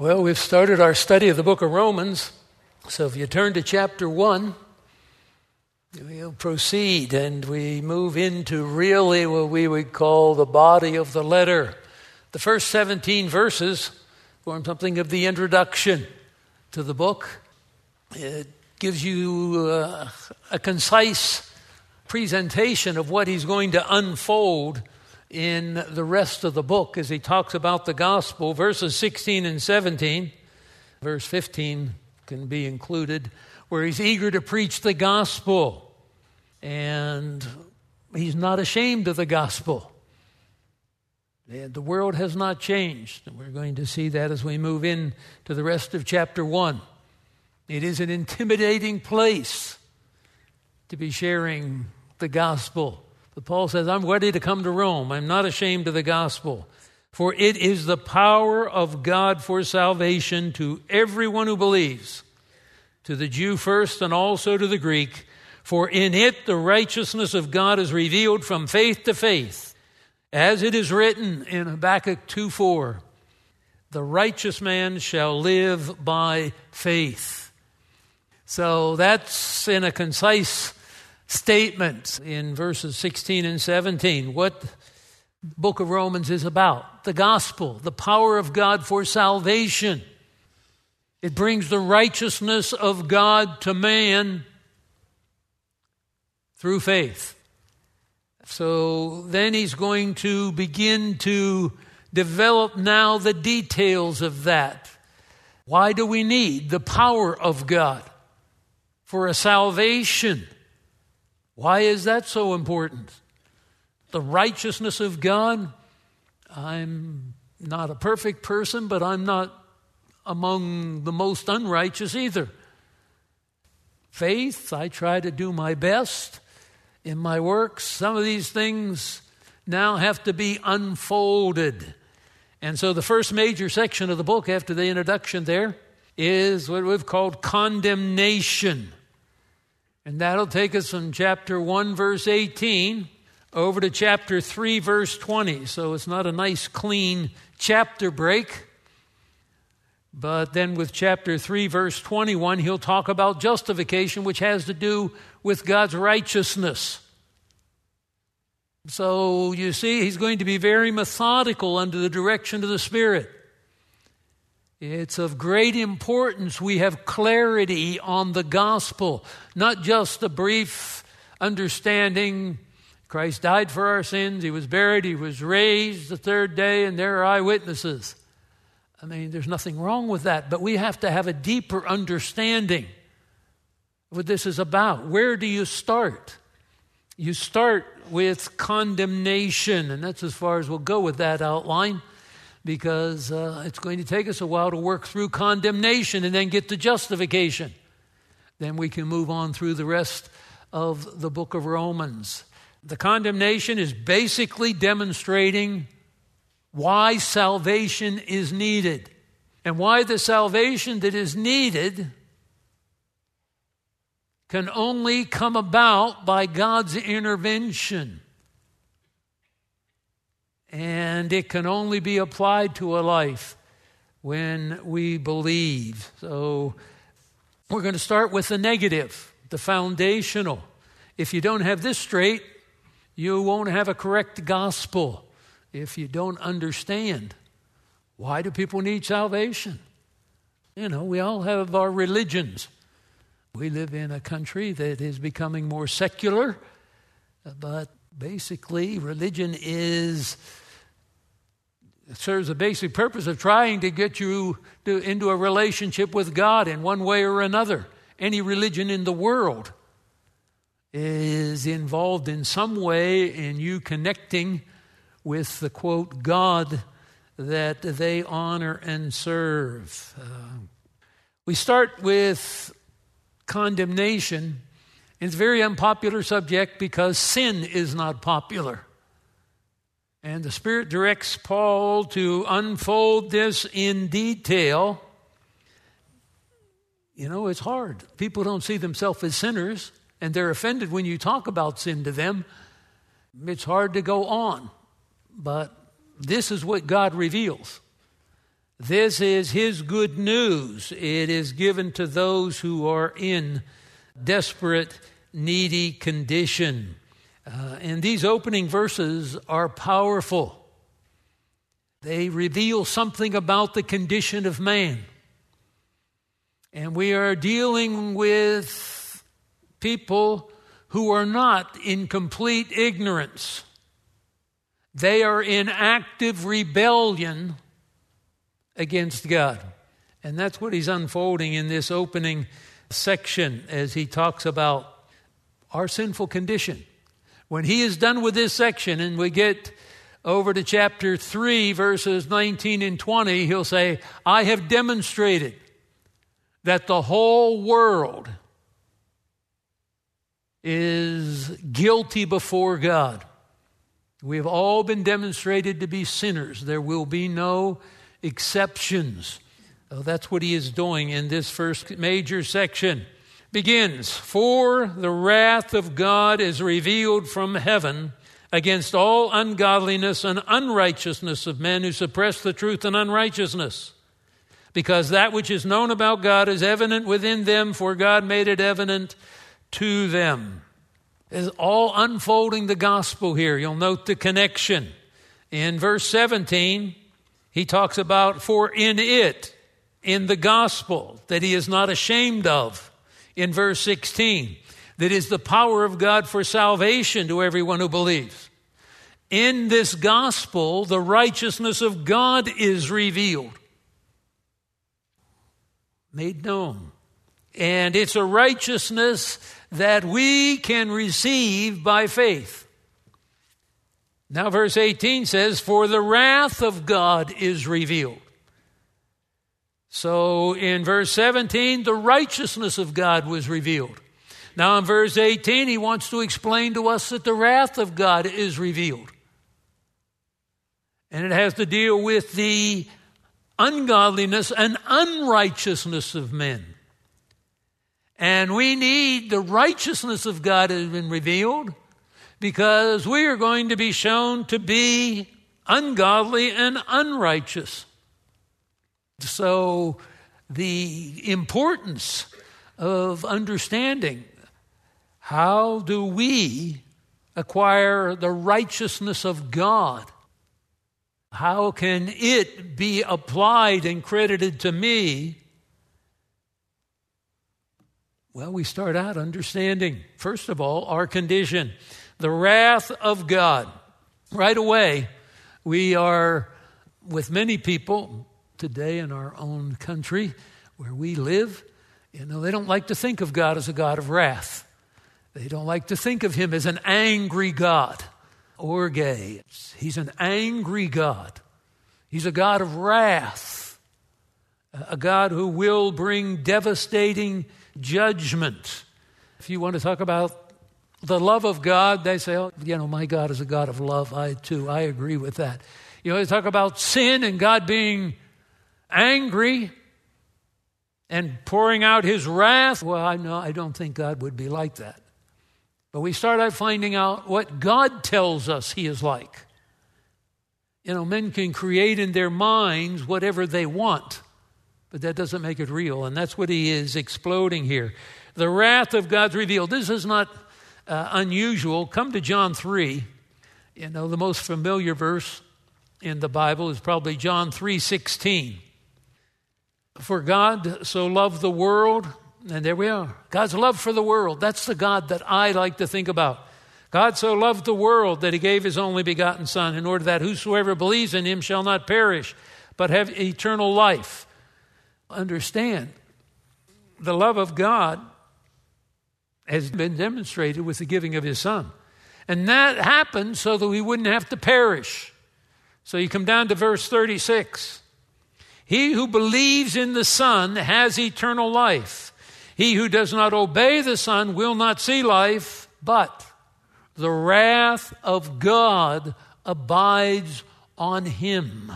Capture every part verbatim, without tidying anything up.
Well, we've started our study of the book of Romans, so if you turn to chapter one, we'll proceed and we move into really what we would call the body of the letter. The first seventeen verses form something of the introduction to the book. It gives you uh, a concise presentation of what he's going to unfold in the rest of the book as he talks about the gospel. Verses sixteen and seventeen, verse fifteen can be included, where he's eager to preach the gospel. And he's not ashamed of the gospel. And the world has not changed. And we're going to see that as we move in to the rest of chapter one. It is an intimidating place to be sharing the gospel. But Paul says, I'm ready to come to Rome. I'm not ashamed of the gospel. For it is the power of God for salvation to everyone who believes, to the Jew first and also to the Greek. For in it the righteousness of God is revealed from faith to faith. As it is written in Habakkuk two four, the righteous man shall live by faith. So that's in a concise statement in verses sixteen and seventeen. What the book of Romans is about. The gospel, the power of God for salvation. It brings the righteousness of God to man through faith. So then he's going to begin to develop now the details of that. Why do we need the power of God for a salvation? Why is that so important? The righteousness of God. I'm not a perfect person, but I'm not among the most unrighteous either. Faith, I try to do my best in my works. Some of these things now have to be unfolded. And so the first major section of the book after the introduction there is what we've called condemnation. And that'll take us from chapter one, verse eighteen, over to chapter three, verse twenty. So it's not a nice, clean chapter break. But then with chapter three, verse twenty-one, he'll talk about justification, which has to do with God's righteousness. So you see, he's going to be very methodical under the direction of the Spirit. It's of great importance we have clarity on the gospel, not just a brief understanding. Christ died for our sins, he was buried, he was raised the third day, and there are eyewitnesses. I mean, there's nothing wrong with that, but we have to have a deeper understanding of what this is about. Where do you start? You start with condemnation, and that's as far as we'll go with that outline, because uh, it's going to take us a while to work through condemnation and then get to justification. Then we can move on through the rest of the book of Romans. The condemnation is basically demonstrating why salvation is needed, and why the salvation that is needed can only come about by God's intervention. And it can only be applied to a life when we believe. So we're going to start with the negative, the foundational. If you don't have this straight, you won't have a correct gospel. If you don't understand, why do people need salvation? You know, we all have our religions. We live in a country that is becoming more secular, but basically religion is it serves the basic purpose of trying to get you to, into a relationship with God in one way or another. Any religion in the world is involved in some way in you connecting with the, quote, God that they honor and serve. Uh, we start with condemnation. It's a very unpopular subject because sin is not popular. And the Spirit directs Paul to unfold this in detail. You know, it's hard. People don't see themselves as sinners, and they're offended when you talk about sin to them. It's hard to go on. But this is what God reveals. This is his good news. It is given to those who are in desperate, needy condition. Uh, and these opening verses are powerful. They reveal something about the condition of man. And we are dealing with people who are not in complete ignorance. They are in active rebellion against God. And that's what he's unfolding in this opening section as he talks about our sinful condition. When he is done with this section and we get over to chapter three, verses nineteen and twenty, he'll say, I have demonstrated that the whole world is guilty before God. We have all been demonstrated to be sinners. There will be no exceptions. Oh, that's what he is doing in this first major section. Begins, for the wrath of God is revealed from heaven against all ungodliness and unrighteousness of men who suppress the truth in unrighteousness. Because that which is known about God is evident within them, for God made it evident to them. It's all unfolding the gospel here. You'll note the connection. In verse seventeen, he talks about, for in it, in the gospel, that he is not ashamed of. In verse sixteen, that is the power of God for salvation to everyone who believes. In this gospel, the righteousness of God is revealed, made known. And it's a righteousness that we can receive by faith. Now verse eighteen says, for the wrath of God is revealed. So in verse seventeen, the righteousness of God was revealed. Now in verse eighteen, he wants to explain to us that the wrath of God is revealed. And it has to deal with the ungodliness and unrighteousness of men. And we need the righteousness of God has been revealed because we are going to be shown to be ungodly and unrighteous. So the importance of understanding how do we acquire the righteousness of God? How can it be applied and credited to me? Well, we start out understanding, first of all, our condition, the wrath of God. Right away, we are, with many people today in our own country where we live, you know, they don't like to think of God as a God of wrath. They don't like to think of him as an angry God. Orge. He's an angry God. He's a God of wrath. A God who will bring devastating judgment. If you want to talk about the love of God, they say, oh, you know, my God is a God of love. I too, I agree with that. You know, they talk about sin and God being angry and pouring out his wrath. Well, I know, I don't think God would be like that. But we start out finding out what God tells us he is like. You know, men can create in their minds whatever they want, but that doesn't make it real. And that's what he is exploding here. The wrath of God's revealed. This is not uh, unusual. Come to John three. You know, the most familiar verse in the Bible is probably John three sixteen. For God so loved the world, and there we are. God's love for the world. That's the God that I like to think about. God so loved the world that he gave his only begotten Son, in order that whosoever believes in him shall not perish, but have eternal life. Understand, the love of God has been demonstrated with the giving of his Son. And that happened so that we wouldn't have to perish. So you come down to verse thirty-six. He who believes in the Son has eternal life. He who does not obey the Son will not see life, but the wrath of God abides on him.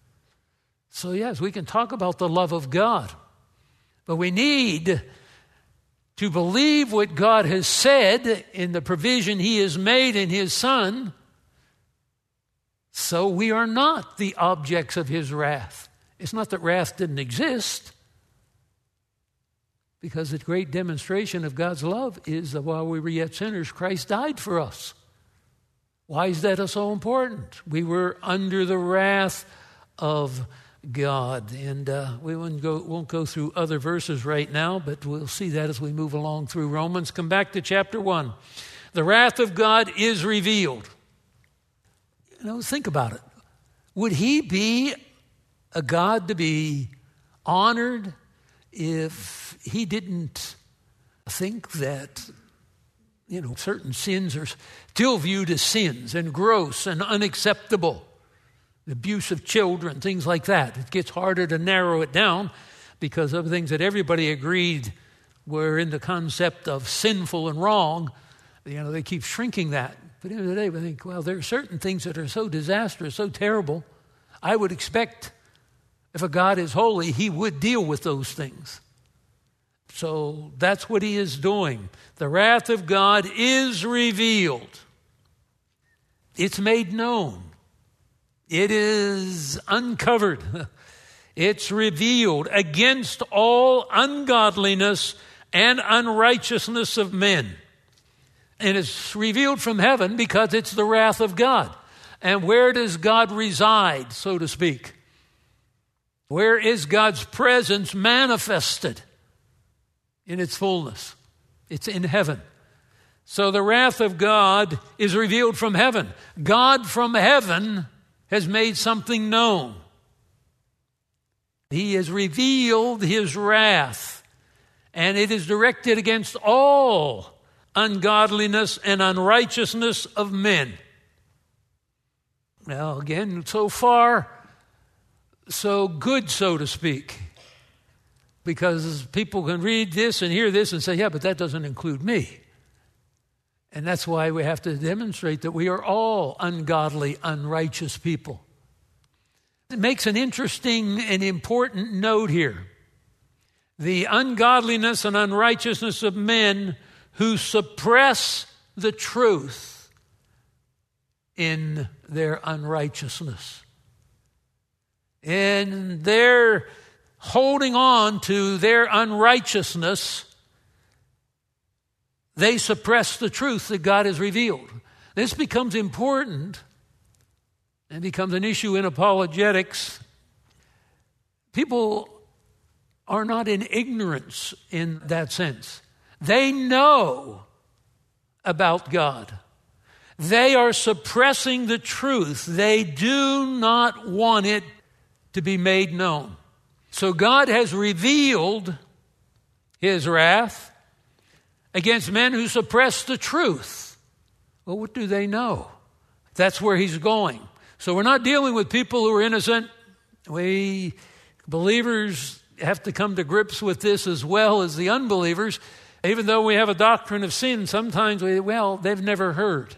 So yes, we can talk about the love of God, but we need to believe what God has said in the provision he has made in his Son, so we are not the objects of his wrath. It's not that wrath didn't exist, because the great demonstration of God's love is that while we were yet sinners, Christ died for us. Why is that so important? We were under the wrath of God. And uh, we won't go, won't go through other verses right now, but we'll see that as we move along through Romans. Come back to chapter one. The wrath of God is revealed. You know, think about it. Would he be a God to be honored if he didn't think that, you know, certain sins are still viewed as sins and gross and unacceptable? Abuse of children, things like that. It gets harder to narrow it down because of things that everybody agreed were in the concept of sinful and wrong. You know, they keep shrinking that. But at the end of the day, we think, well, there are certain things that are so disastrous, so terrible. I would expect if a God is holy, he would deal with those things. So that's what he is doing. The wrath of God is revealed. It's made known. It is uncovered. It's revealed against all ungodliness and unrighteousness of men. And it's revealed from heaven because it's the wrath of God. And where does God reside, so to speak? Where is God's presence manifested in its fullness? It's in heaven. So the wrath of God is revealed from heaven. God from heaven has made something known. He has revealed his wrath, and it is directed against all ungodliness and unrighteousness of men. Now, again, so far, so good, so to speak, because people can read this and hear this and say, yeah, but that doesn't include me. And that's why we have to demonstrate that we are all ungodly, unrighteous people. It makes an interesting and important note here. The ungodliness and unrighteousness of men who suppress the truth in their unrighteousness. And they're holding on to their unrighteousness. They suppress the truth that God has revealed. This becomes important and becomes an issue in apologetics. People are not in ignorance in that sense. They know about God. They are suppressing the truth. They do not want it to be made known. So God has revealed his wrath against men who suppress the truth. Well, what do they know? That's where he's going. So we're not dealing with people who are innocent. We believers have to come to grips with this as well as the unbelievers. Even though we have a doctrine of sin, sometimes we, well, they've never heard.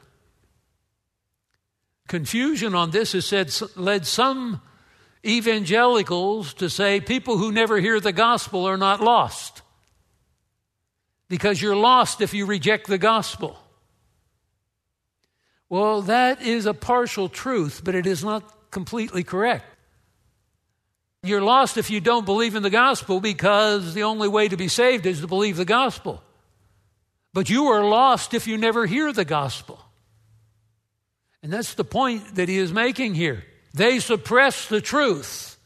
Confusion on this has said, led some evangelicals to say people who never hear the gospel are not lost. Because you're lost if you reject the gospel. Well, that is a partial truth, but it is not completely correct. You're lost if you don't believe in the gospel because the only way to be saved is to believe the gospel. But you are lost if you never hear the gospel. And that's the point that he is making here. They suppress the truth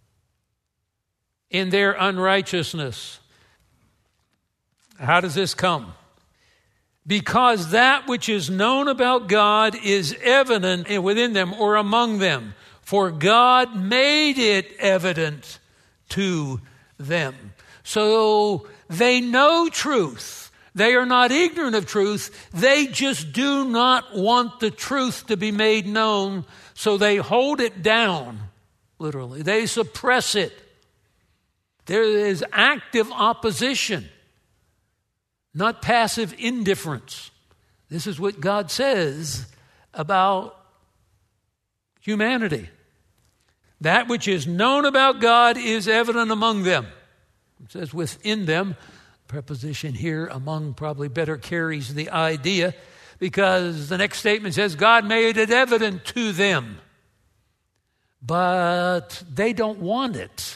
in their unrighteousness. How does this come? Because that which is known about God is evident within them or among them. For God made it evident to them. So they know truth. They are not ignorant of truth. They just do not want the truth to be made known. So they hold it down, literally. They suppress it. There is active opposition, not passive indifference. This is what God says about humanity. That which is known about God is evident among them. It says within them. Preposition here, among, probably better carries the idea, because the next statement says God made it evident to them. but they don't want it.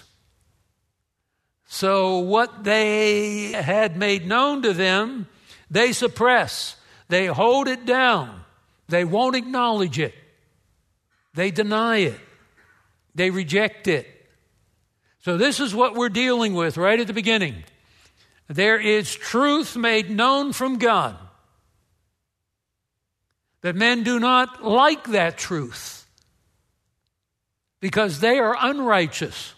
So what they had made known to them, they suppress. They hold it down. They won't acknowledge it. They deny it. They reject it. So this is what we're dealing with right at the beginning. There is truth made known from God. But men do not like that truth because they are unrighteous.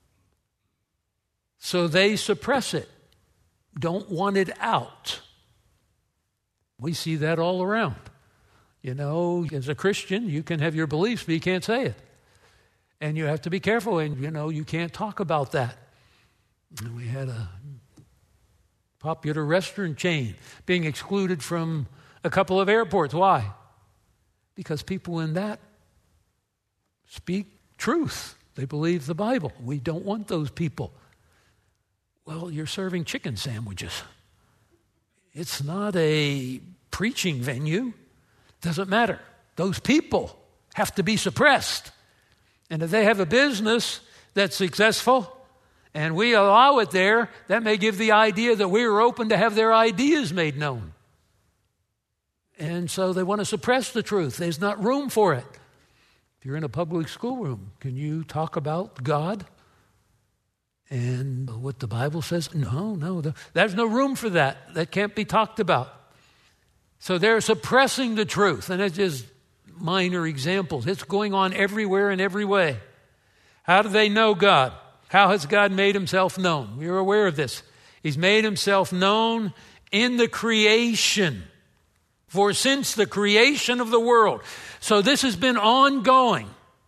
So they suppress it, don't want it out. We see that all around. You know, as a Christian, you can have your beliefs, but you can't say it. And you have to be careful, and, you know, you can't talk about that. And we had a popular restaurant chain being excluded from a couple of airports. Why? Because people in that speak truth. They believe the Bible. We don't want those people. Well, you're serving chicken sandwiches. It's not a preaching venue. Doesn't matter. Those people have to be suppressed. And if they have a business that's successful and we allow it there, that may give the idea that we are open to have their ideas made known. And so they want to suppress the truth. There's not room for it. If you're in a public schoolroom, can you talk about God and what the Bible says? No, no. There's no room for that. That can't be talked about. So they're suppressing the truth. And it's just minor examples. It's going on everywhere in every way. How do they know God? How has God made himself known? We're aware of this. He's made himself known in the creation. For since the creation of the world. So this has been ongoing.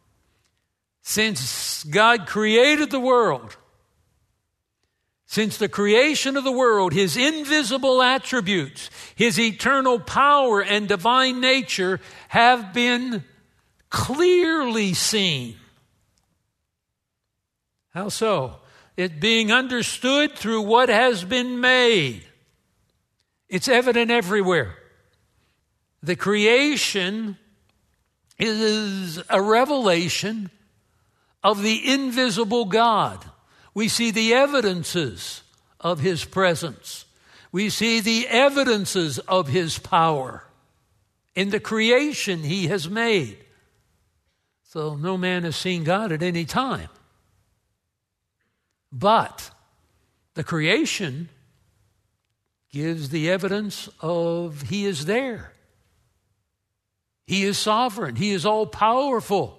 Since God created the world. Since the creation of the world, his invisible attributes, his eternal power and divine nature have been clearly seen. How so? It being understood through what has been made. It's evident everywhere. The creation is a revelation of the invisible God. We see the evidences of his presence. We see the evidences of his power in the creation he has made. So no man has seen God at any time. But the creation gives the evidence of he is there. He is sovereign. He is all-powerful.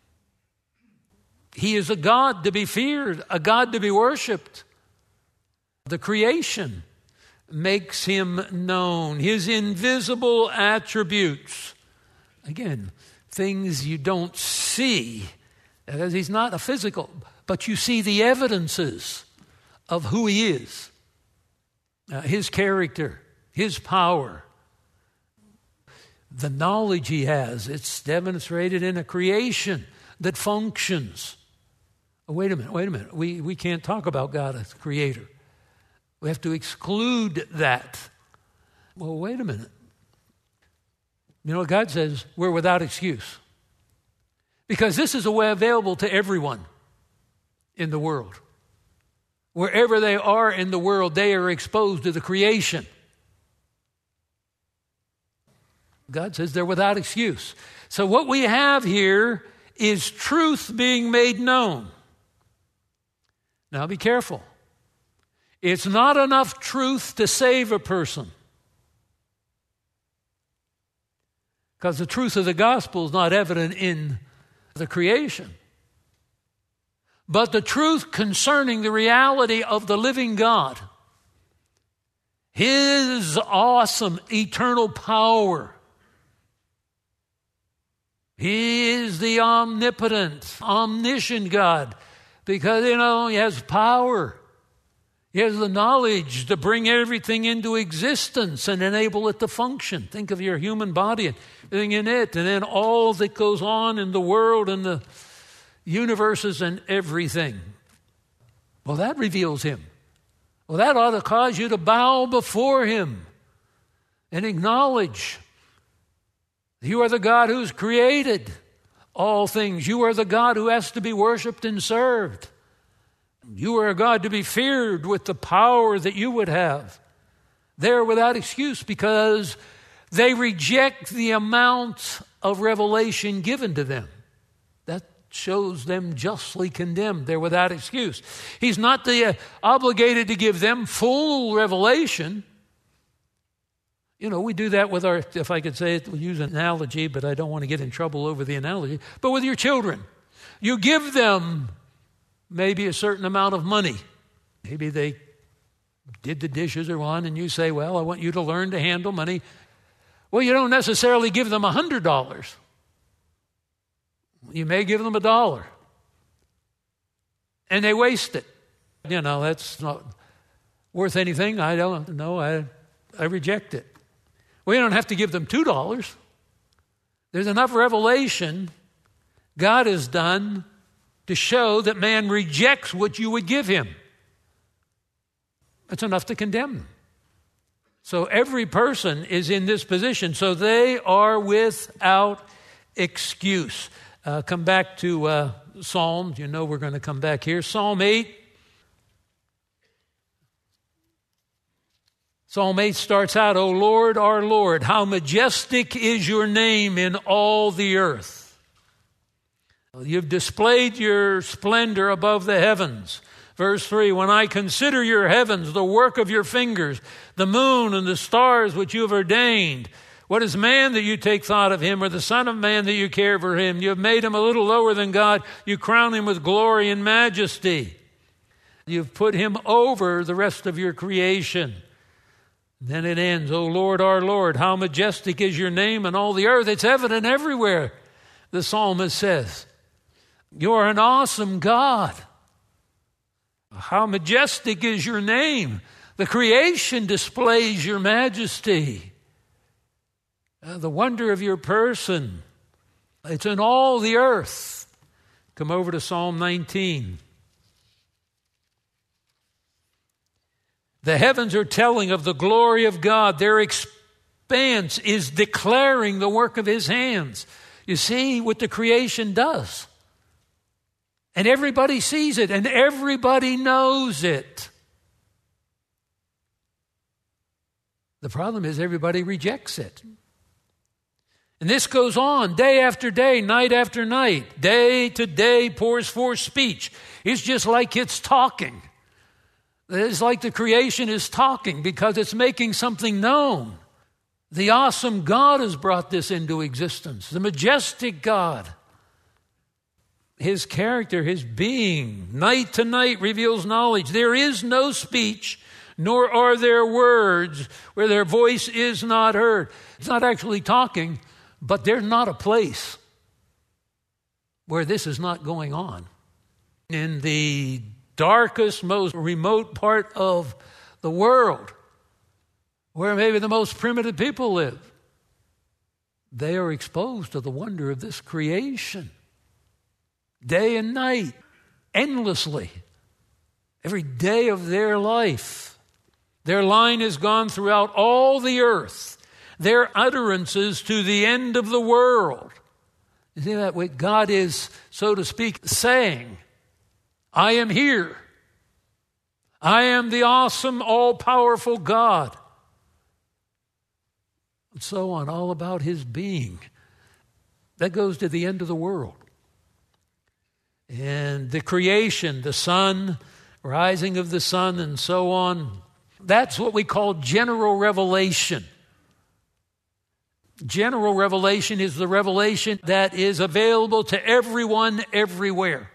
He is a God to be feared, a God to be worshipped. The creation makes him known. His invisible attributes. Again, things you don't see, because he's not a physical, but you see the evidences of who he is. Uh, his character, his power. The knowledge he has, it's demonstrated in a creation that functions. Oh, wait a minute, wait a minute. We, we can't talk about God as creator. We have to exclude that. Well, wait a minute. You know what God says? We're without excuse. Because this is a way available to everyone in the world. Wherever they are in the world, they are exposed to the creation. God says they're without excuse. So what we have here is truth being made known. Now be careful. It's not enough truth to save a person. Because the truth of the gospel is not evident in the creation. But the truth concerning the reality of the living God, his awesome eternal power. He is the omnipotent, omniscient God because, you know, he has power. He has the knowledge to bring everything into existence and enable it to function. Think of your human body and everything in it, and then all that goes on in the world and the universes and everything. Well, that reveals him. Well, that ought to cause you to bow before him and acknowledge you are the God who's created all things. You are the God who has to be worshiped and served. You are a God to be feared with the power that you would have. They're without excuse because they reject the amount of revelation given to them. That shows them justly condemned. They're without excuse. He's not the, uh, obligated to give them full revelation. You know, we do that with our, if I could say it, we'll use an analogy, but I don't want to get in trouble over the analogy, but with your children. You give them maybe a certain amount of money. Maybe they did the dishes or one, and you say, well, I want you to learn to handle money. Well, you don't necessarily give them one hundred dollars. You may give them a dollar. And they waste it. You know, that's not worth anything. I don't know. I, I reject it. We don't have to give them two dollars. There's enough revelation God has done to show that man rejects what you would give him. It's enough to condemn them. So every person is in this position. So they are without excuse. Uh, come back to uh, Psalms. You know we're going to come back here. Psalm eight. Psalm eight starts out, O Lord, our Lord, how majestic is your name in all the earth. You've displayed your splendor above the heavens. Verse three, when I consider your heavens, the work of your fingers, the moon and the stars which you have ordained, what is man that you take thought of him, or the son of man that you care for him? You have made him a little lower than God. You crown him with glory and majesty. You've put him over the rest of your creation. Then it ends, O Lord, our Lord, how majestic is your name in all the earth. It's evident everywhere, the psalmist says. You're an awesome God. How majestic is your name. The creation displays your majesty. Uh, the wonder of your person. It's in all the earth. Come over to Psalm nineteen. The heavens are telling of the glory of God. Their expanse is declaring the work of his hands. You see what the creation does. And everybody sees it, and everybody knows it. The problem is everybody rejects it. And this goes on day after day, night after night. Day to day pours forth speech. It's just like it's talking. It's like the creation is talking because it's making something known. The awesome God has brought this into existence. The majestic God. His character, his being, night to night reveals knowledge. There is no speech, nor are there words where their voice is not heard. It's not actually talking, but there's not a place where this is not going on. In the darkest, most remote part of the world, where maybe the most primitive people live, they are exposed to the wonder of this creation. Day and night, endlessly, every day of their life. Their line has gone throughout all the earth. Their utterances to the end of the world. You see that what God is, so to speak, saying, I am here. I am the awesome, all-powerful God. And so on, all about his being. That goes to the end of the world. And the creation, the sun, rising of the sun, and so on. That's what we call general revelation. General revelation is the revelation that is available to everyone, everywhere.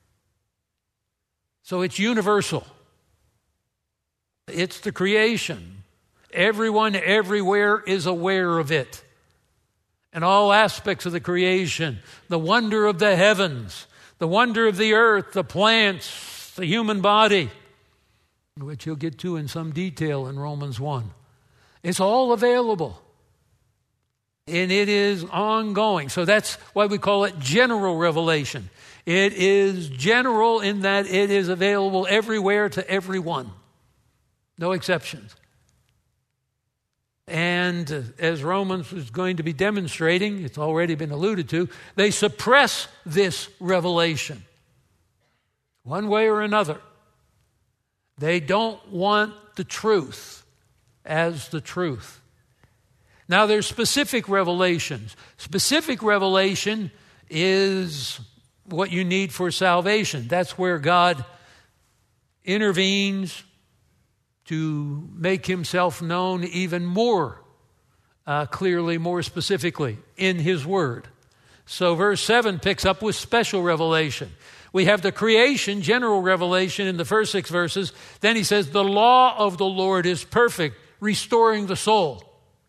So it's universal. It's the creation. Everyone, everywhere is aware of it. And all aspects of the creation, the wonder of the heavens, the wonder of the earth, the plants, the human body, which you'll get to in some detail in Romans one. It's all available. And it is ongoing. So that's why we call it general revelation. It is general in that it is available everywhere to everyone. No exceptions. And as Romans is going to be demonstrating, it's already been alluded to, they suppress this revelation one way or another. They don't want the truth as the truth. Now there's specific revelations. Specific revelation is what you need for salvation. That's where God intervenes to make himself known even more uh, clearly, more specifically in his word. So verse seven picks up with special revelation. We have the creation, general revelation in the first six verses. Then he says, the law of the Lord is perfect, restoring the soul.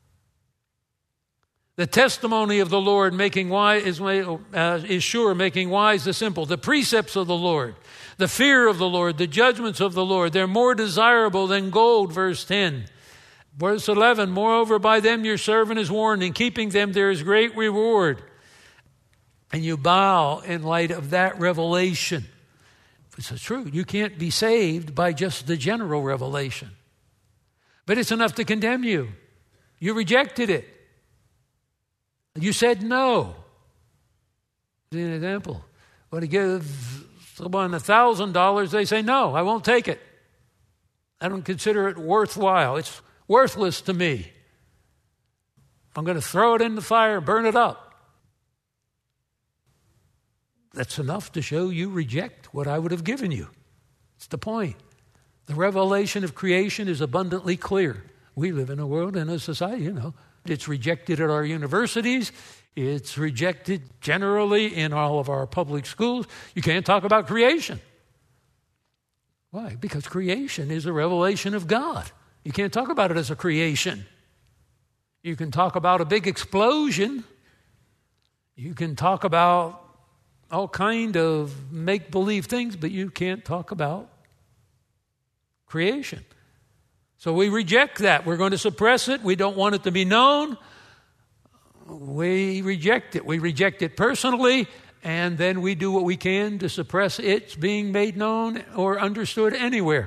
The testimony of the Lord making wise is, uh, is sure, making wise the simple. The precepts of the Lord, the fear of the Lord, the judgments of the Lord, they're more desirable than gold, verse ten. Verse eleven, moreover, by them your servant is warned, in keeping them there is great reward. And you bow in light of that revelation. It's true. You can't be saved by just the general revelation. But it's enough to condemn you. You rejected it. You said no. An example. When you give someone a thousand dollars, they say, no, I won't take it. I don't consider it worthwhile. It's worthless to me. I'm going to throw it in the fire, burn it up. That's enough to show you reject what I would have given you. It's the point. The revelation of creation is abundantly clear. We live in a world and a society, you know. It's rejected at our universities. It's rejected generally in all of our public schools. You can't talk about creation. Why? Because creation is a revelation of God. You can't talk about it as a creation. You can talk about a big explosion. You can talk about all kind of make-believe things, but you can't talk about creation. So we reject that. We're going to suppress it. We don't want it to be known. We reject it. We reject it personally, and then we do what we can to suppress its being made known or understood anywhere.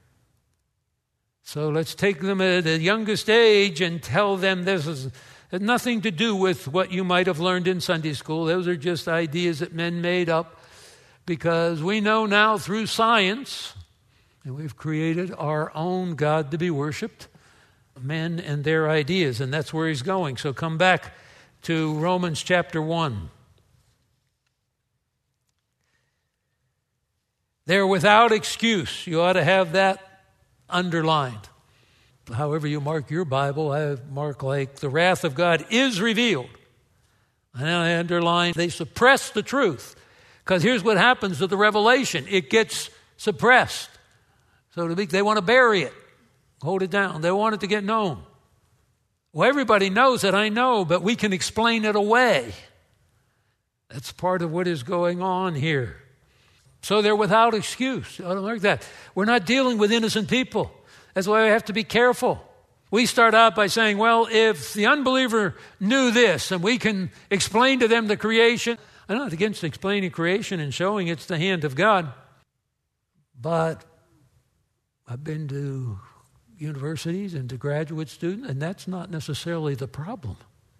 So let's take them at the youngest age and tell them this is has nothing to do with what you might have learned in Sunday school. Those are just ideas that men made up, because we know now through science, and we've created our own God to be worshiped, men and their ideas, and that's where he's going. So come back to Romans chapter one. They're without excuse. You ought to have that underlined. However you mark your Bible, I mark like the wrath of God is revealed. And I underline they suppress the truth. Because here's what happens to the revelation. It gets suppressed. So to speak, they want to bury it, hold it down. They want it to get known. Well, everybody knows that, I know, but we can explain it away. That's part of what is going on here. So they're without excuse. I don't like that. We're not dealing with innocent people. That's why we have to be careful. We start out by saying, well, if the unbeliever knew this and we can explain to them the creation, I'm not against explaining creation and showing it's the hand of God, but I've been to universities and to graduate students, and that's not necessarily the problem.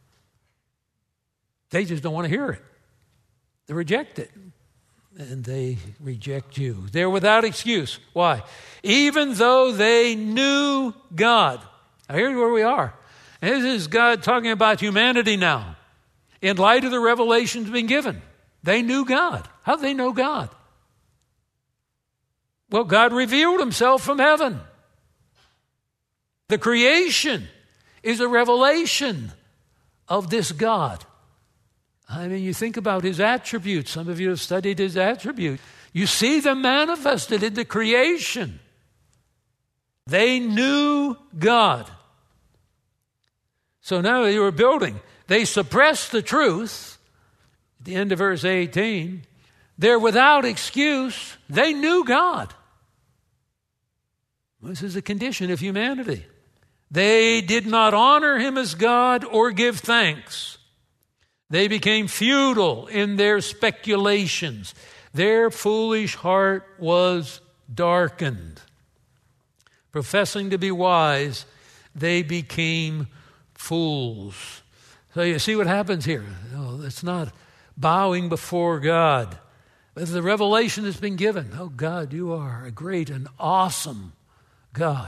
They just don't want to hear it. They reject it. And they reject you. They're without excuse. Why? Even though they knew God. Now here's where we are. And this is God talking about humanity now. In light of the revelations being given. They knew God. How did they know God? Well, God revealed himself from heaven. The creation is a revelation of this God. I mean, you think about his attributes. Some of you have studied his attributes. You see them manifested in the creation. They knew God. So now they were building. They suppressed the truth. At the end of verse eighteen, they're without excuse. They knew God. This is a condition of humanity. They did not honor him as God or give thanks. They became futile in their speculations. Their foolish heart was darkened. Professing to be wise, they became fools. So you see what happens here. No, it's not bowing before God. But the revelation has been given. Oh, God, you are a great and awesome God.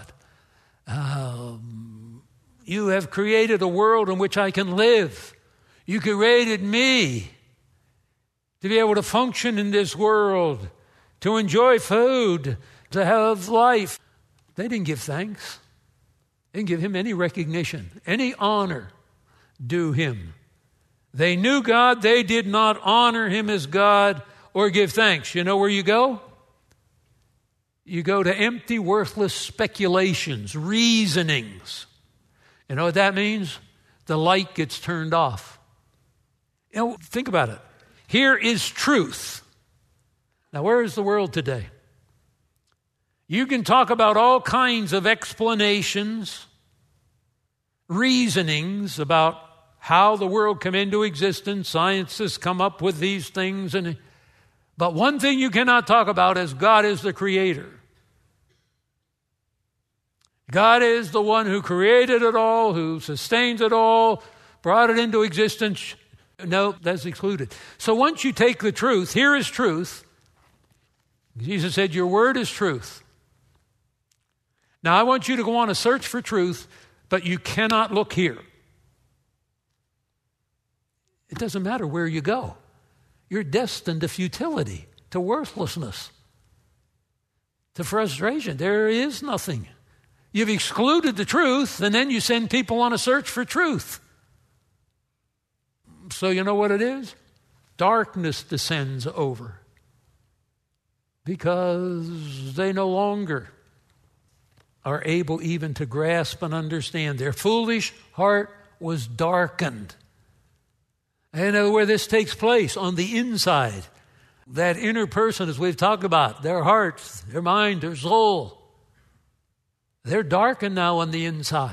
Um, you have created a world in which I can live. You created me to be able to function in this world, to enjoy food, to have life. They didn't give thanks. They didn't give him any recognition, any honor due him. They knew God. They did not honor him as God or give thanks. You know where you go? You go to empty, worthless speculations, reasonings. You know what that means? The light gets turned off. You know, think about it. Here is truth. Now, where is the world today? You can talk about all kinds of explanations, reasonings about how the world came into existence. Science has come up with these things. And, but one thing you cannot talk about is God is the creator. God is the one who created it all, who sustains it all, brought it into existence. No, that's excluded. So once you take the truth, here is truth. Jesus said, your word is truth. Now I want you to go on a search for truth, but you cannot look here. It doesn't matter where you go. You're destined to futility, to worthlessness, to frustration. There is nothing. You've excluded the truth, and then you send people on a search for truth. So you know what it is? Darkness descends over because they no longer are able even to grasp and understand. Their foolish heart was darkened. And know where this takes place, on the inside. That inner person, as we've talked about, their heart, their mind, their soul. They're darkened now on the inside.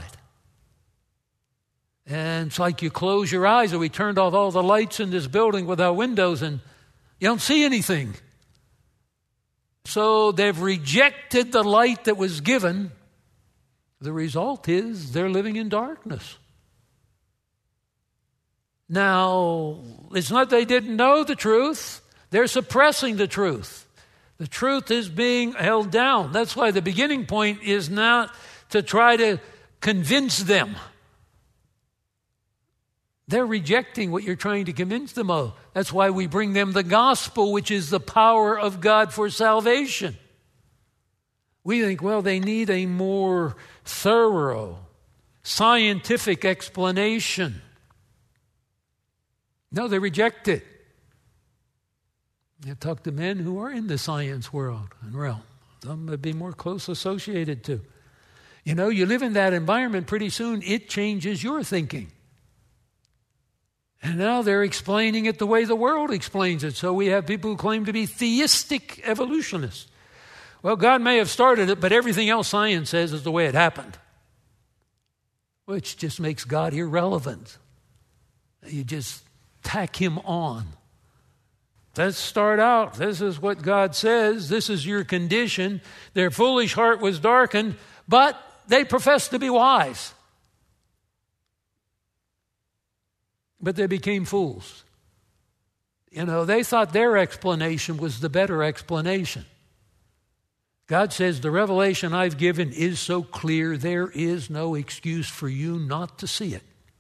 And it's like you close your eyes, or we turned off all the lights in this building with our windows, and you don't see anything. So they've rejected the light that was given. The result is they're living in darkness. Now, it's not they didn't know the truth. They're suppressing the truth. The truth is being held down. That's why the beginning point is not to try to convince them. They're rejecting what you're trying to convince them of. That's why we bring them the gospel, which is the power of God for salvation. We think, well, they need a more thorough, scientific explanation. No, they reject it. You talk to men who are in the science world and realm. Some would be more close associated to. You know, you live in that environment, pretty soon it changes your thinking. And now they're explaining it the way the world explains it. So we have people who claim to be theistic evolutionists. Well, God may have started it, but everything else science says is the way it happened. Which just makes God irrelevant. You just tack him on. Let's start out. This is what God says. This is your condition. Their foolish heart was darkened, but they professed to be wise. But they became fools. You know, they thought their explanation was the better explanation. God says, the revelation I've given is so clear, there is no excuse for you not to see it.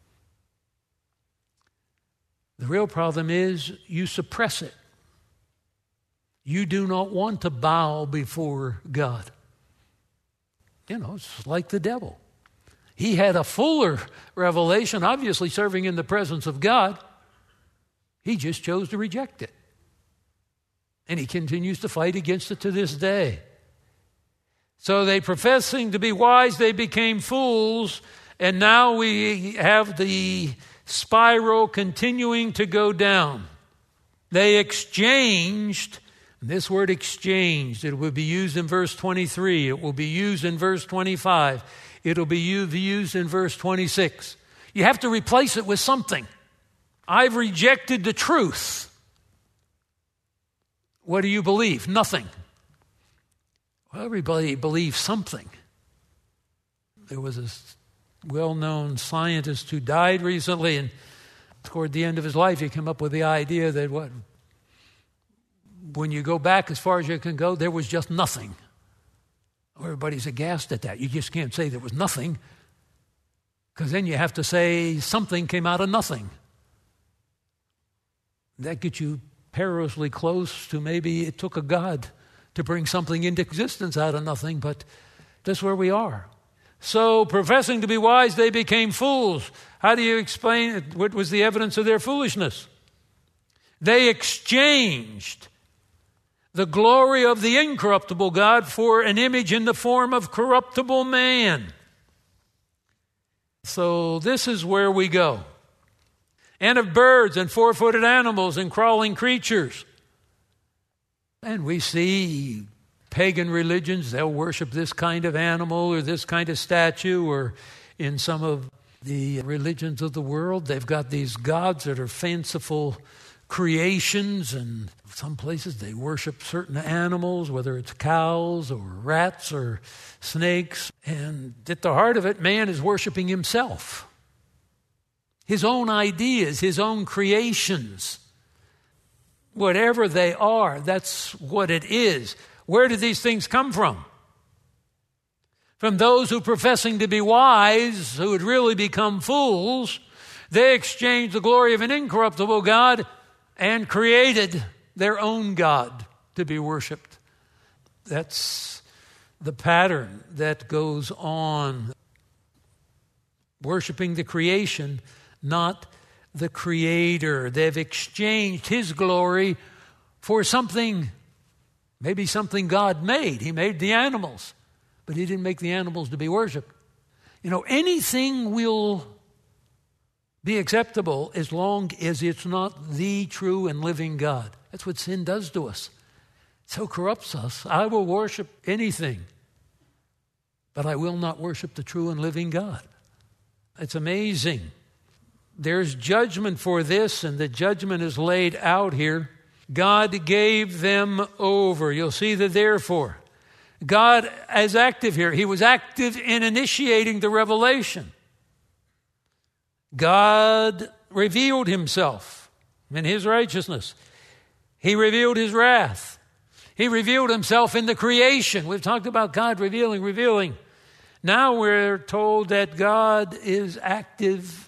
The real problem is you suppress it. You do not want to bow before God. You know, it's like the devil. He had a fuller revelation, obviously serving in the presence of God. He just chose to reject it. And he continues to fight against it to this day. So they, professing to be wise, they became fools. And now we have the spiral continuing to go down. They exchanged, this word exchanged, it will be used in verse twenty-three. It will be used in verse twenty-five. It'll be used in verse twenty-six. You have to replace it with something. I've rejected the truth. What do you believe? Nothing. Well, everybody believes something. There was a well-known scientist who died recently, and toward the end of his life, he came up with the idea that what when you go back as far as you can go, there was just nothing. Everybody's aghast at that. You just can't say there was nothing, because then you have to say something came out of nothing. That gets you perilously close to maybe it took a God to bring something into existence out of nothing, but that's where we are. So, professing to be wise, they became fools. How do you explain it? What was the evidence of their foolishness? They exchanged the glory of the incorruptible God for an image in the form of corruptible man. So this is where we go. And of birds and four-footed animals and crawling creatures. And we see pagan religions, they'll worship this kind of animal or this kind of statue, or in some of the religions of the world, they've got these gods that are fanciful creations, and some places they worship certain animals, whether it's cows or rats or snakes. And at the heart of it, man is worshiping himself. His own ideas, his own creations. Whatever they are, that's what it is. Where did these things come from? From those who, professing to be wise, who had really become fools, they exchanged the glory of an incorruptible God and created their own God to be worshipped. That's the pattern that goes on. Worshiping the creation, not the Creator. They've exchanged His glory for something, maybe something God made. He made the animals, but He didn't make the animals to be worshiped. You know, anything will be acceptable as long as it's not the true and living God. That's what sin does to us. It so corrupts us. I will worship anything, but I will not worship the true and living God. It's amazing. There's judgment for this, and the judgment is laid out here. God gave them over. You'll see the therefore. God is active here. He was active in initiating the revelation. God revealed Himself in His righteousness. He revealed His wrath. He revealed Himself in the creation. We've talked about God revealing, revealing. Now we're told that God is active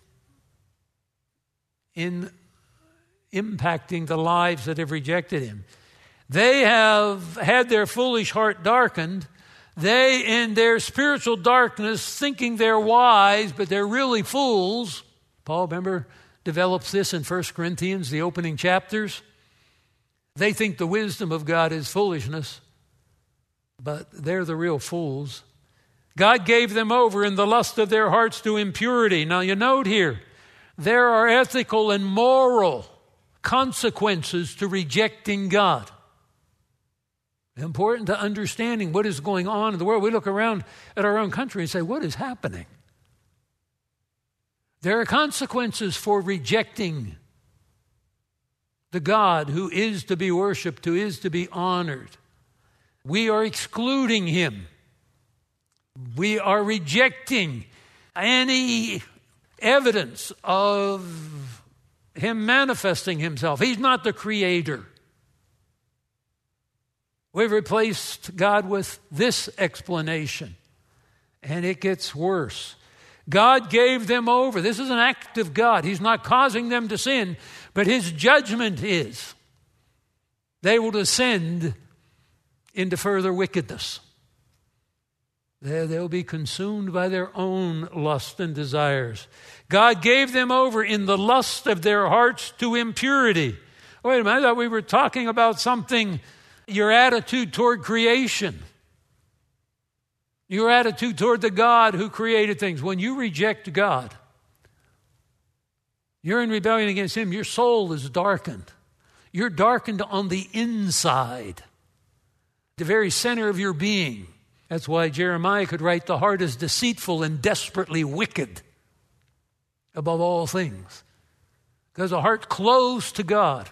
in impacting the lives that have rejected Him. They have had their foolish heart darkened. They, in their spiritual darkness, thinking they're wise, but they're really fools. Paul, remember, develops this in First Corinthians, the opening chapters. They think the wisdom of God is foolishness, but they're the real fools. God gave them over in the lust of their hearts to impurity. Now you note here, there are ethical and moral consequences to rejecting God. Important to understanding what is going on in the world. We look around at our own country and say, what is happening? There are consequences for rejecting the God who is to be worshiped, who is to be honored. We are excluding Him. We are rejecting any evidence of Him manifesting Himself. He's not the Creator. We've replaced God with this explanation, and it gets worse. God gave them over. This is an act of God. He's not causing them to sin, but His judgment is they will descend into further wickedness. They'll be consumed by their own lust and desires. God gave them over in the lust of their hearts to impurity. Wait a minute, I thought we were talking about something, your attitude toward creation. Your attitude toward the God who created things. When you reject God, you're in rebellion against Him. Your soul is darkened. You're darkened on the inside, the very center of your being. That's why Jeremiah could write, the heart is deceitful and desperately wicked above all things. Because a heart closed to God,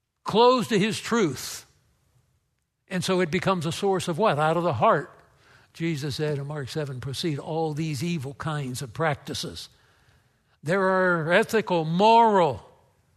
closed to His truth. And so it becomes a source of what? Out of the heart Jesus said in Mark seven, proceed all these evil kinds of practices. There are ethical, moral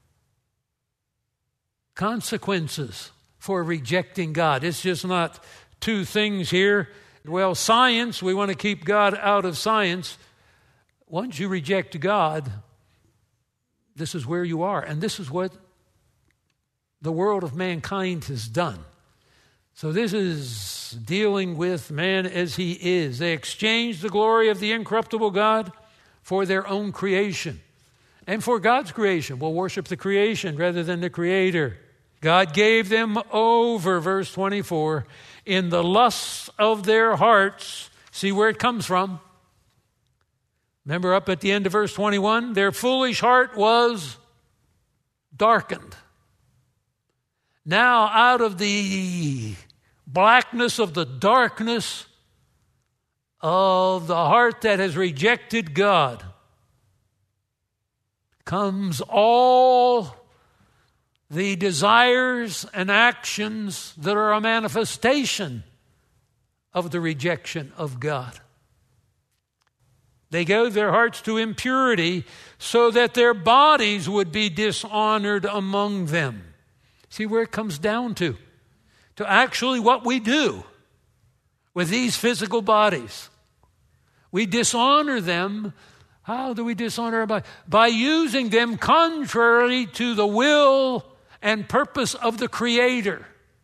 consequences for rejecting God. It's just not two things here. Well, science, we want to keep God out of science. Once you reject God, this is where you are. And this is what the world of mankind has done. So this is dealing with man as he is. They exchanged the glory of the incorruptible God for their own creation and for God's creation. We'll worship the creation rather than the Creator. God gave them over, verse twenty-four, in the lusts of their hearts. See where it comes from. Remember up at the end of verse twenty-one, their foolish heart was darkened. Now out of the blackness of the darkness of the heart that has rejected God comes all the desires and actions that are a manifestation of the rejection of God. They gave their hearts to impurity so that their bodies would be dishonored among them. See where it comes down to. To actually what we do with these physical bodies. We dishonor them. How do we dishonor our bodies? By using them contrary to the will and purpose of the Creator.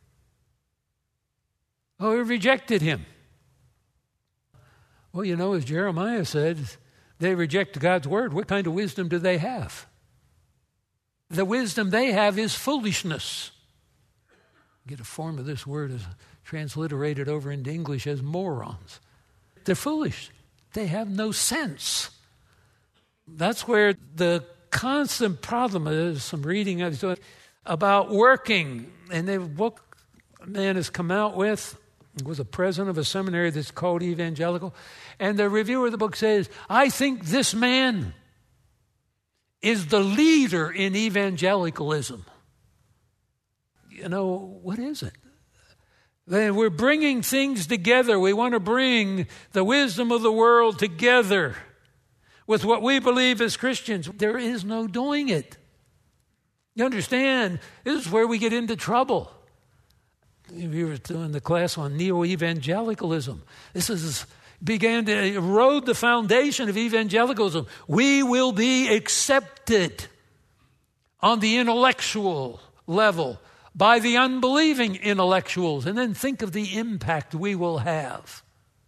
Oh, we rejected Him. Well, you know, as Jeremiah said, they reject God's word. What kind of wisdom do they have? The wisdom they have is foolishness. Get a form of this word is transliterated over into English as morons. They're foolish. They have no sense. That's where the constant problem is. Some reading I was doing about working, and the book a man has come out with was a president of a seminary that's called Evangelical, and the reviewer of the book says, I think this man is the leader in evangelicalism. You know, what is it? We're bringing things together. We want to bring the wisdom of the world together with what we believe as Christians. There is no doing it. You understand? This is where we get into trouble. We were doing the class on neo-evangelicalism. This is began to erode the foundation of evangelicalism. We will be accepted on the intellectual level by the unbelieving intellectuals, and then think of the impact we will have.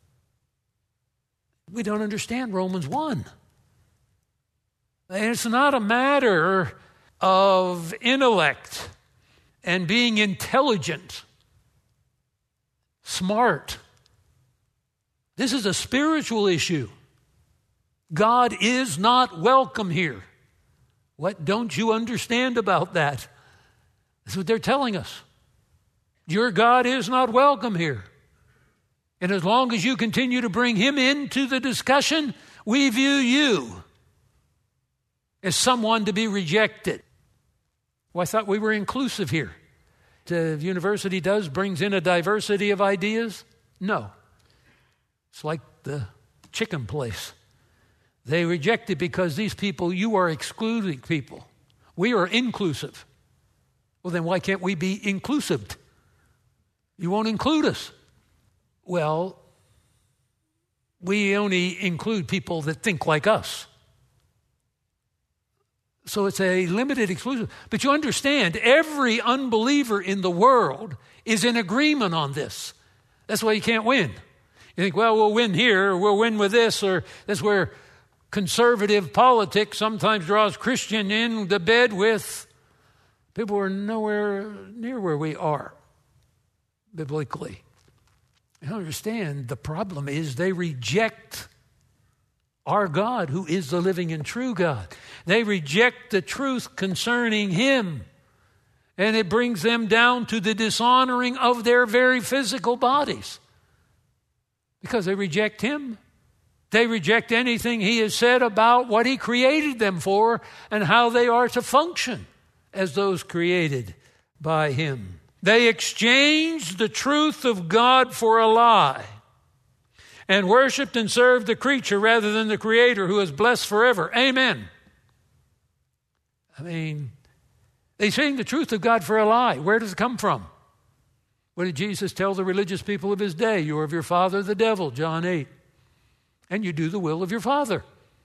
We don't understand Romans one. And it's not a matter of intellect and being intelligent, smart. This is a spiritual issue. God is not welcome here. What don't you understand about that? That's what they're telling us. Your God is not welcome here. And as long as you continue to bring Him into the discussion, we view you as someone to be rejected. Well, I thought we were inclusive here. The university does, brings in a diversity of ideas? No. It's like the chicken place. They reject it because these people, you are excluding people. We are inclusive. Well, then why can't we be inclusive? You won't include us. Well, we only include people that think like us. So it's a limited exclusive. But you understand, every unbeliever in the world is in agreement on this. That's why you can't win. You think, well, we'll win here, or we'll win with this, or that's where conservative politics sometimes draws Christian in the bed with people who are nowhere near where we are biblically. You understand, the problem is they reject our God, who is the living and true God. They reject the truth concerning Him. And it brings them down to the dishonoring of their very physical bodies. Because they reject Him. They reject anything He has said about what He created them for and how they are to function as those created by Him. They exchanged the truth of God for a lie. and worshiped and served the creature rather than the Creator, who is blessed forever. Amen. I mean, they saying the truth of God for a lie. Where does it come from? What did Jesus tell the religious people of his day? You are of your father, the devil, John eight. And you do the will of your father.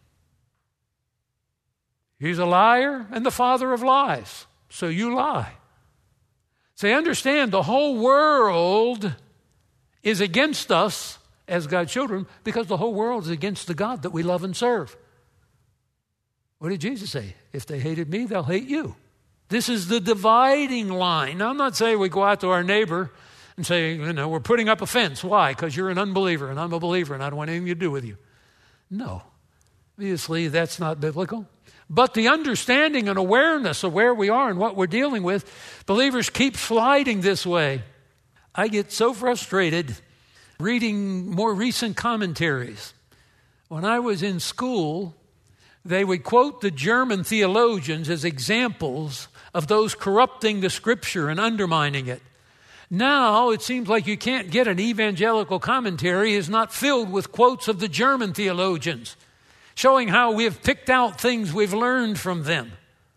He's a liar and the father of lies. So you lie. So understand, the whole world is against us as God's children because the whole world is against the God that we love and serve. What did Jesus say? If they hated me, they'll hate you. This is the dividing line. Now, I'm not saying we go out to our neighbor and say, you know, we're putting up a fence. Why? Because you're an unbeliever and I'm a believer and I don't want anything to do with you. No. Obviously, that's not biblical. But the understanding and awareness of where we are and what we're dealing with, believers keep sliding this way. I get so frustrated reading more recent commentaries. When I was in school, they would quote the German theologians as examples of those corrupting the Scripture and undermining it. Now it seems like you can't get an evangelical commentary is not filled with quotes of the German theologians, showing how we've picked out things we've learned from them.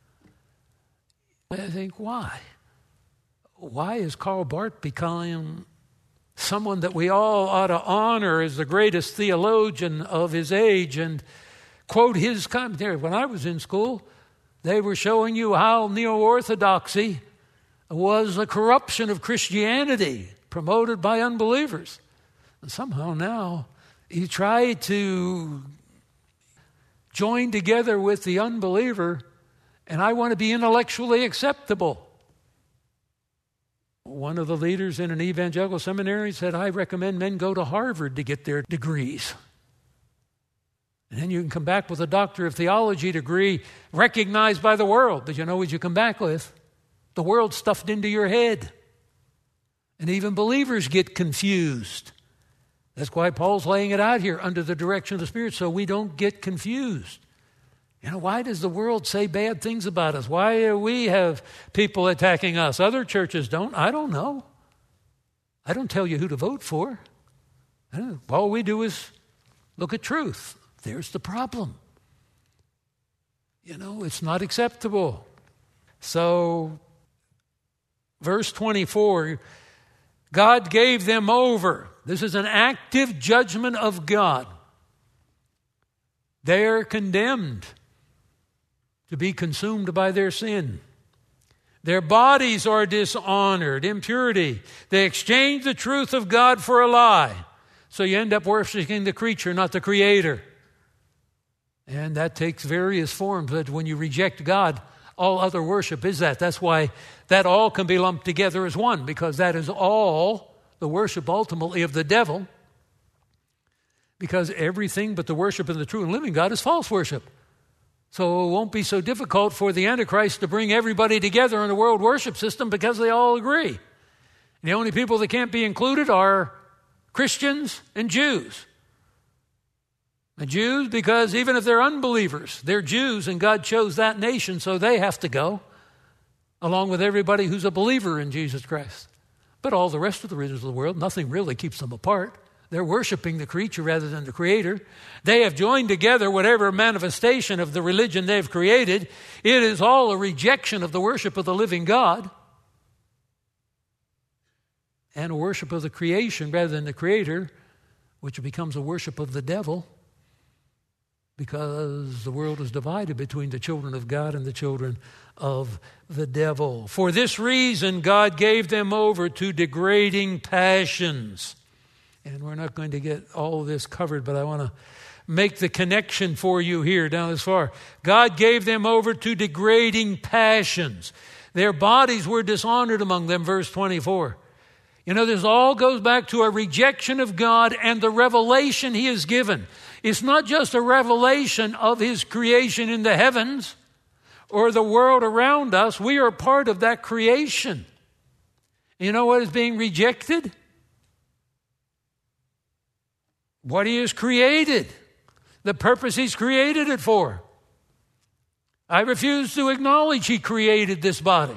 I think, why? Why has Karl Barth become someone that we all ought to honor as the greatest theologian of his age and quote his commentary? When I was in school, they were showing you how neo-orthodoxy was a corruption of Christianity promoted by unbelievers. And somehow now you try to join together with the unbeliever, and I want to be intellectually acceptable. One of the leaders in an evangelical seminary said, I recommend men go to Harvard to get their degrees. And then you can come back with a doctor of theology degree recognized by the world. But you know what you come back with? The world stuffed into your head. And even believers get confused. That's why Paul's laying it out here under the direction of the Spirit, so we don't get confused. You know, why does the world say bad things about us? Why do we have people attacking us? Other churches don't. I don't know. I don't tell you who to vote for. All we do is look at truth. There's the problem. You know, it's not acceptable. So, verse twenty-four, God gave them over. This is an active judgment of God. They are condemned to be consumed by their sin. Their bodies are dishonored, impurity. They exchange the truth of God for a lie. So you end up worshiping the creature, not the Creator. And that takes various forms. But when you reject God, all other worship is that. That's why that all can be lumped together as one, because that is all the worship ultimately of the devil. Because everything but the worship of the true and living God is false worship. So it won't be so difficult for the Antichrist to bring everybody together in a world worship system because they all agree. And the only people that can't be included are Christians and Jews. The Jews, because even if they're unbelievers, they're Jews, and God chose that nation, so they have to go, along with everybody who's a believer in Jesus Christ. But all the rest of the religions of the world, nothing really keeps them apart. They're worshiping the creature rather than the Creator. They have joined together whatever manifestation of the religion they've created. It is all a rejection of the worship of the living God and a worship of the creation rather than the Creator, which becomes a worship of the devil, because the world is divided between the children of God and the children of the devil. For this reason, God gave them over to degrading passions. And we're not going to get all of this covered, but I want to make the connection for you here down this far. God gave them over to degrading passions. Their bodies were dishonored among them, verse twenty-four. You know, this all goes back to a rejection of God and the revelation He has given. It's not just a revelation of His creation in the heavens or the world around us. We are part of that creation. You know what is being rejected? What He has created. The purpose He's created it for. I refuse to acknowledge He created this body.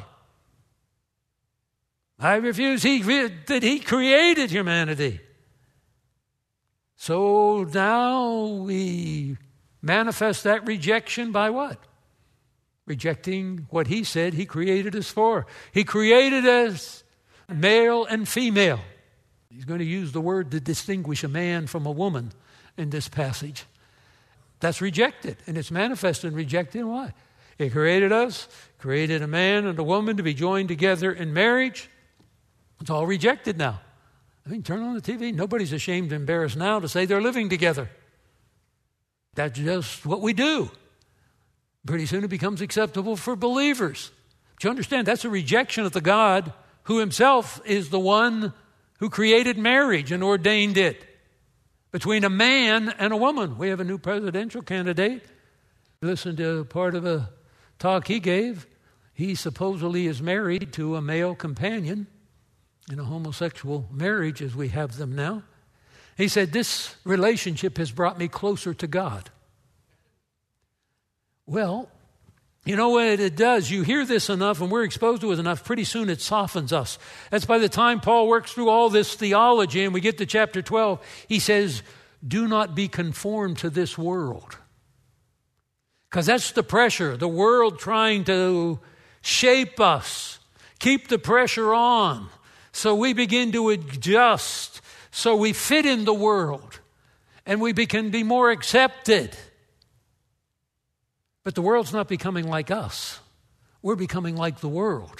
I refuse he, that He created humanity. So now we manifest that rejection by what? Rejecting what he said he created us for. He created us male and female. He's going to use the word to distinguish a man from a woman in this passage. That's rejected, and it's manifested and rejected. Why? He created us, created a man and a woman to be joined together in marriage. It's all rejected now. I mean, turn on the T V. Nobody's ashamed and embarrassed now to say they're living together. That's just what we do. Pretty soon it becomes acceptable for believers. But you understand, that's a rejection of the God who himself is the one who created marriage and ordained it between a man and a woman. We have a new presidential candidate. Listen to part of a talk he gave. He supposedly is married to a male companion in a homosexual marriage as we have them now. He said, this relationship has brought me closer to God. Well, you know what it does? You hear this enough and we're exposed to it enough, pretty soon it softens us. That's by the time Paul works through all this theology and we get to chapter twelve, he says, do not be conformed to this world. Because that's the pressure, the world trying to shape us, keep the pressure on. So we begin to adjust, so we fit in the world, and we can be more accepted. But the world's not becoming like us. We're becoming like the world.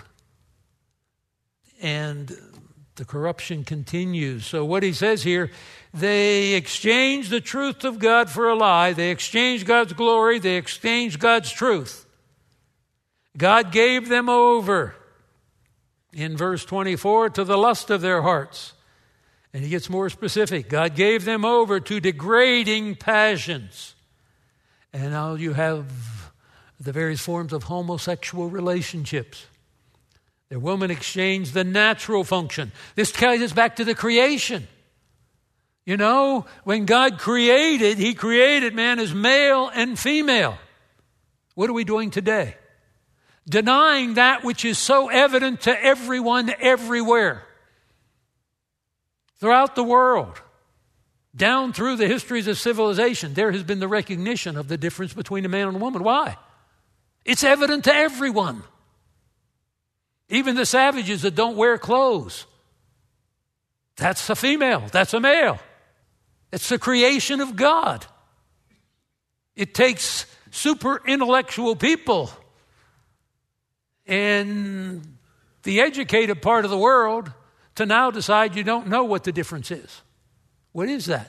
And the corruption continues. So what he says here, they exchange the truth of God for a lie. They exchange God's glory. They exchange God's truth. God gave them over, in verse twenty-four, to the lust of their hearts. And he gets more specific. God gave them over to degrading passions. And now you have the various forms of homosexual relationships. The woman exchanged the natural function. This carries us back to the creation. You know, when God created, he created man as male and female. What are we doing today? Denying that which is so evident to everyone everywhere. Throughout the world, down through the histories of civilization, there has been the recognition of the difference between a man and a woman. Why? It's evident to everyone. Even the savages that don't wear clothes. That's a female. That's a male. It's the creation of God. It takes super intellectual people in the educated part of the world to now decide you don't know what the difference is. What is that?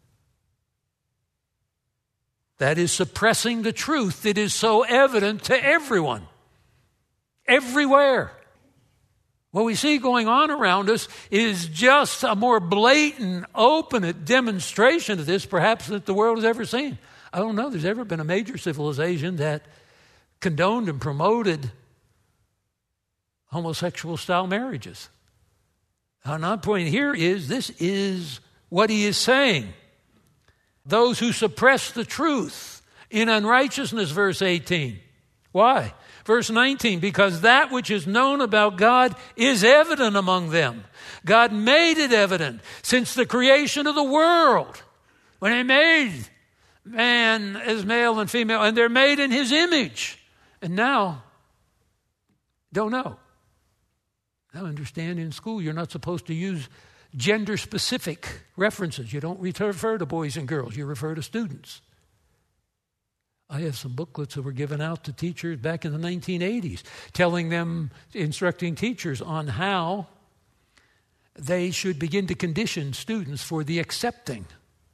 That is suppressing the truth that is so evident to everyone, everywhere. What we see going on around us is just a more blatant, open demonstration of this, perhaps, that the world has ever seen. I don't know. There's ever been a major civilization that condoned and promoted homosexual-style marriages. And my point here is, this is what he is saying. Those who suppress the truth in unrighteousness, verse eighteen. Why? Verse nineteen, because that which is known about God is evident among them. God made it evident since the creation of the world. When he made man as male and female, and they're made in his image. And now, don't know. Now understand, in school you're not supposed to use gender-specific references. You don't refer to boys and girls. You refer to students. I have some booklets that were given out to teachers back in the nineteen eighties, telling them, instructing teachers on how they should begin to condition students for the accepting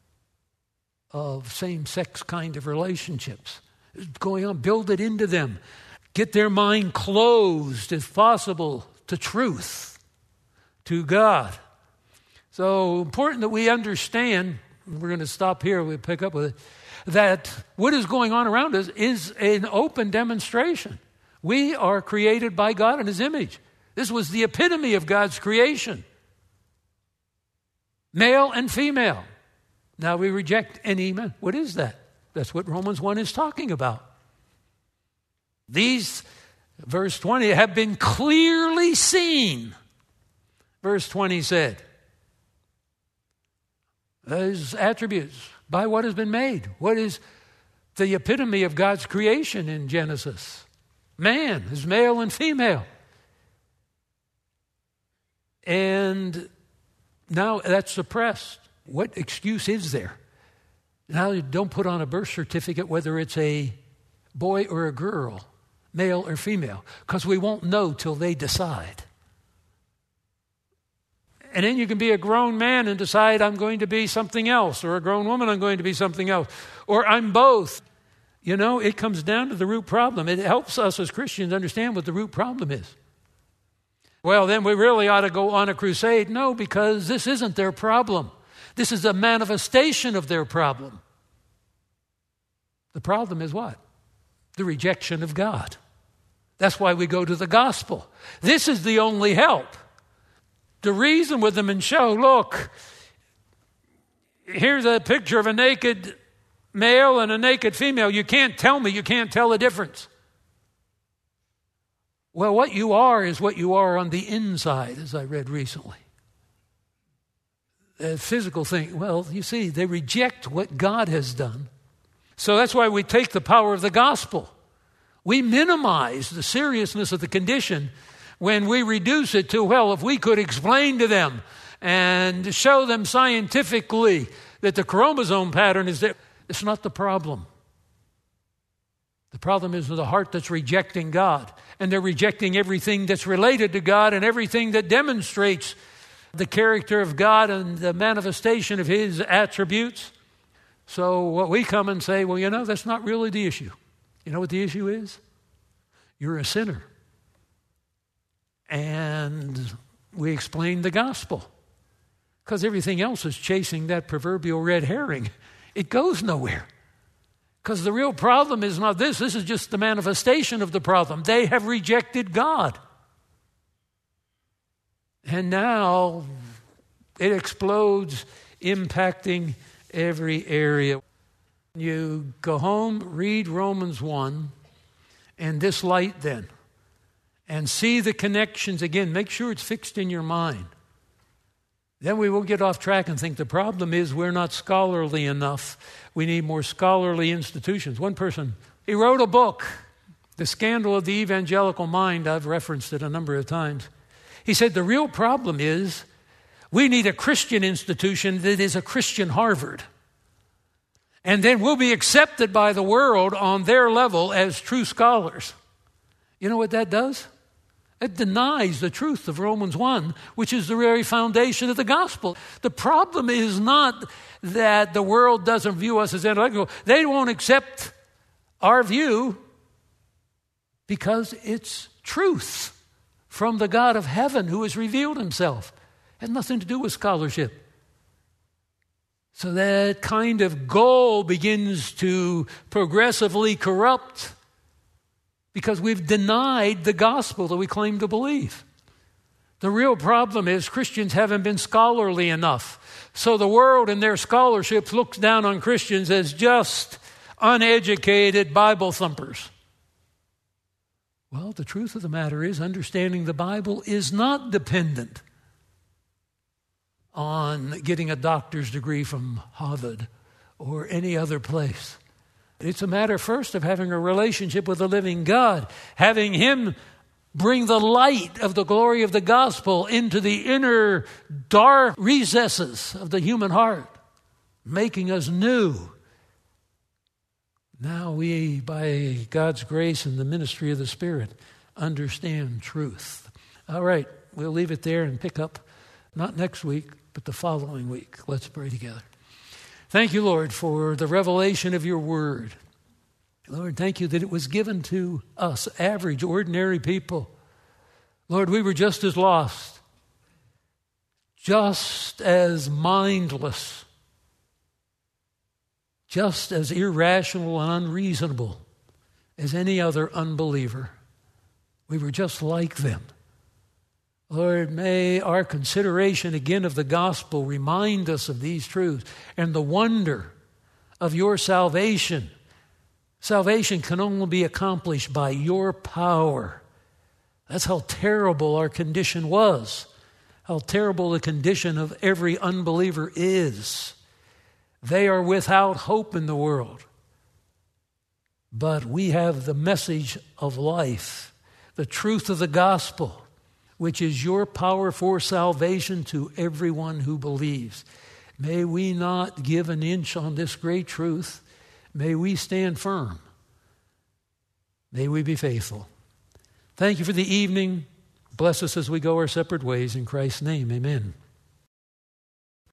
of same-sex kind of relationships. Going on, build it into them. Get their mind closed, if possible, to truth, to God. So important that we understand, we're going to stop here, we'll pick up with it, that what is going on around us is an open demonstration. We are created by God in his image. This was the epitome of God's creation. Male and female. Now we reject any man. What is that? That's what Romans one is talking about. These, verse twenty, have been clearly seen. Verse twenty said, His attributes, by what has been made. What is the epitome of God's creation in Genesis? Man is male and female. And now that's suppressed. What excuse is there? Now you don't put on a birth certificate whether it's a boy or a girl, male or female, because we won't know till they decide. And then you can be a grown man and decide I'm going to be something else, or a grown woman I'm going to be something else, or I'm both. You know, it comes down to the root problem. It helps us as Christians understand what the root problem is. Well, then we really ought to go on a crusade. No, because this isn't their problem. This is a manifestation of their problem. The problem is what? The rejection of God. That's why we go to the gospel. This is the only help. To reason with them and show, look, here's a picture of a naked male and a naked female. You can't tell me, you can't tell the difference. Well, what you are is what you are on the inside, as I read recently. A physical thing. Well, you see, they reject what God has done. So that's why we take the power of the gospel. We minimize the seriousness of the condition when we reduce it to, well, if we could explain to them and show them scientifically that the chromosome pattern is there. It's not the problem. The problem is the heart that's rejecting God. And they're rejecting everything that's related to God and everything that demonstrates the character of God and the manifestation of His attributes. So what we come and say, well, you know, that's not really the issue. You know what the issue is? You're a sinner. And we explain the gospel. Because everything else is chasing that proverbial red herring. It goes nowhere. Because the real problem is not this. This is just the manifestation of the problem. They have rejected God. And now it explodes, impacting every area. You go home, read Romans one, and this light then. And see the connections again. Make sure it's fixed in your mind. Then we will get off track and think the problem is we're not scholarly enough. We need more scholarly institutions. One person, he wrote a book, The Scandal of the Evangelical Mind. I've referenced it a number of times. He said the real problem is we need a Christian institution that is a Christian Harvard. And then we'll be accepted by the world on their level as true scholars. You know what that does? It denies the truth of Romans one, which is the very foundation of the gospel. The problem is not that the world doesn't view us as intellectual. They won't accept our view because it's truth from the God of heaven who has revealed Himself. It has nothing to do with scholarship. So that kind of goal begins to progressively corrupt because we've denied the gospel that we claim to believe. The real problem is Christians haven't been scholarly enough. So the world in their scholarship looks down on Christians as just uneducated Bible thumpers. Well, the truth of the matter is understanding the Bible is not dependent on getting a doctor's degree from Harvard or any other place. It's a matter first of having a relationship with the living God, having Him bring the light of the glory of the gospel into the inner dark recesses of the human heart, making us new. Now we, by God's grace and the ministry of the Spirit, understand truth. All right, we'll leave it there and pick up, not next week, but the following week. Let's pray together. Thank you, Lord, for the revelation of your word. Lord, thank you that it was given to us, average, ordinary people. Lord, we were just as lost, just as mindless, just as irrational and unreasonable as any other unbeliever. We were just like them. Lord, may our consideration again of the gospel remind us of these truths and the wonder of your salvation. Salvation can only be accomplished by your power. That's how terrible our condition was, how terrible the condition of every unbeliever is. They are without hope in the world. But we have the message of life, the truth of the gospel, which is your power for salvation to everyone who believes. May we not give an inch on this great truth. May we stand firm. May we be faithful. Thank you for the evening. Bless us as we go our separate ways. In Christ's name, amen.